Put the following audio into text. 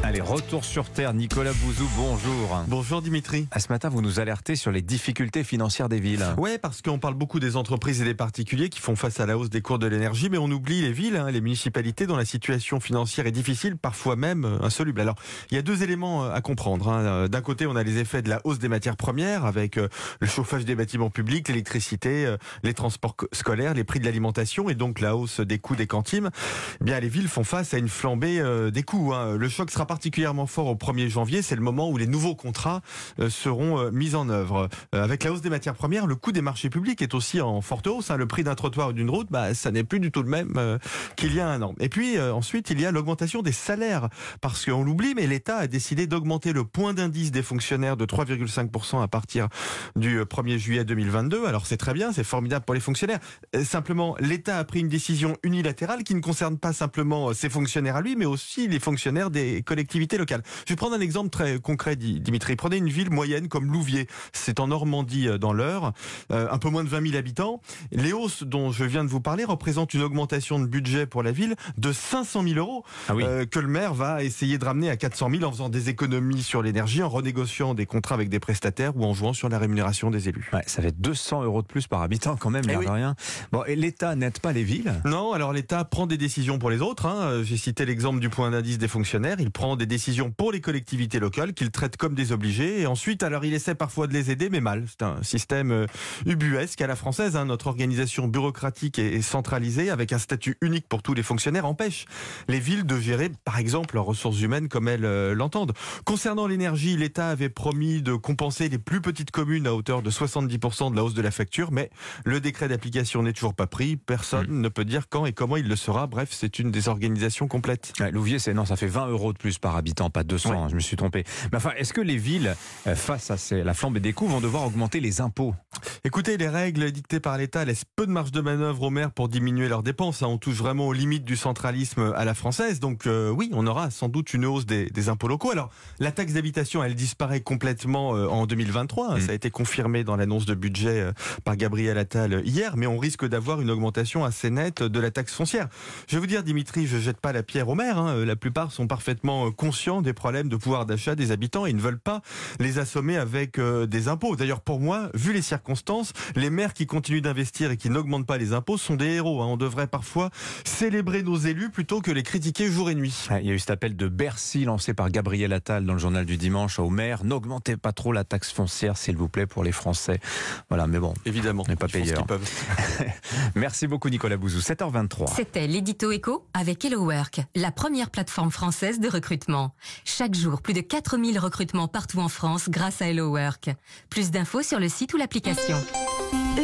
Allez, retour sur Terre. Nicolas Bouzou, bonjour. Bonjour Dimitri. Ce matin, vous nous alertez sur les difficultés financières des villes. Ouais, parce qu'on parle beaucoup des entreprises et des particuliers qui font face à la hausse des cours de l'énergie, mais on oublie les villes, les municipalités dont la situation financière est difficile, parfois même insoluble. Alors, il y a deux éléments à comprendre. D'un côté, on a les effets de la hausse des matières premières, avec le chauffage des bâtiments publics, l'électricité, les transports scolaires, les prix de l'alimentation, et donc la hausse des coûts des cantines. Eh bien, les villes font face à une flambée des coûts. Le choc sera particulièrement fort au 1er janvier, c'est le moment où les nouveaux contrats seront mis en œuvre. Avec la hausse des matières premières, le coût des marchés publics est aussi en forte hausse. Le prix d'un trottoir ou d'une route, ça n'est plus du tout le même qu'il y a un an. Et puis ensuite, il y a l'augmentation des salaires, parce qu'on l'oublie, mais l'État a décidé d'augmenter le point d'indice des fonctionnaires de 3,5% à partir du 1er juillet 2022. Alors c'est très bien, c'est formidable pour les fonctionnaires. Simplement, l'État a pris une décision unilatérale qui ne concerne pas simplement ses fonctionnaires à lui, mais aussi les fonctionnaires des collectivités locales. Je vais prendre un exemple très concret, Dimitri. Prenez une ville moyenne comme Louviers. C'est en Normandie, dans l'Eure, un peu moins de 20 000 habitants. Les hausses dont je viens de vous parler représentent une augmentation de budget pour la ville de 500 000 euros que le maire va essayer de ramener à 400 000 en faisant des économies sur l'énergie, en renégociant des contrats avec des prestataires ou en jouant sur la rémunération des élus. Ouais, ça fait 200 euros de plus par habitant quand même, l'air de rien. Bon, et l'État n'aide pas les villes ? Non, alors l'État prend des décisions pour les autres. J'ai cité l'exemple du point d'indice des fonctionnaires. Il prend des décisions pour les collectivités locales qu'il traite comme des obligés. Et ensuite, alors il essaie parfois de les aider, mais mal. C'est un système ubuesque à la française. Notre organisation bureaucratique et centralisée, avec un statut unique pour tous les fonctionnaires, empêche les villes de gérer, par exemple, leurs ressources humaines comme elles l'entendent. Concernant l'énergie, l'État avait promis de compenser les plus petites communes à hauteur de 70% de la hausse de la facture, mais le décret d'application n'est toujours pas pris. Personne ne peut dire quand et comment il le sera. Bref, c'est une désorganisation complète. Louviers, ça fait 20 euros de plus par habitant, pas 200, je me suis trompé. Mais enfin, est-ce que les villes, face à la flambée des coûts, vont devoir augmenter les impôts ? Écoutez, les règles dictées par l'État laissent peu de marge de manœuvre aux maires pour diminuer leurs dépenses. On touche vraiment aux limites du centralisme à la française. Donc oui, on aura sans doute une hausse des impôts locaux. Alors, la taxe d'habitation, elle disparaît complètement en 2023. Ça a été confirmé dans l'annonce de budget par Gabriel Attal hier. Mais on risque d'avoir une augmentation assez nette de la taxe foncière. Je vais vous dire, Dimitri, je jette pas la pierre aux maires. La plupart sont parfaitement conscients des problèmes de pouvoir d'achat des habitants et ne veulent pas les assommer avec des impôts. D'ailleurs, pour moi, vu les circonstances, les maires qui continuent d'investir et qui n'augmentent pas les impôts sont des héros. On devrait parfois célébrer nos élus plutôt que les critiquer jour et nuit. Il y a eu cet appel de Bercy lancé par Gabriel Attal dans le journal du dimanche aux maires. N'augmentez pas trop la taxe foncière, s'il vous plaît, pour les Français. Voilà, mais bon, évidemment, on n'est pas payeurs. Merci beaucoup, Nicolas Bouzou. 7h23. C'était l'édito Écho avec Hello Work, la première plateforme française de recrutement. Chaque jour, plus de 4000 recrutements partout en France grâce à Hello Work. Plus d'infos sur le site ou l'application.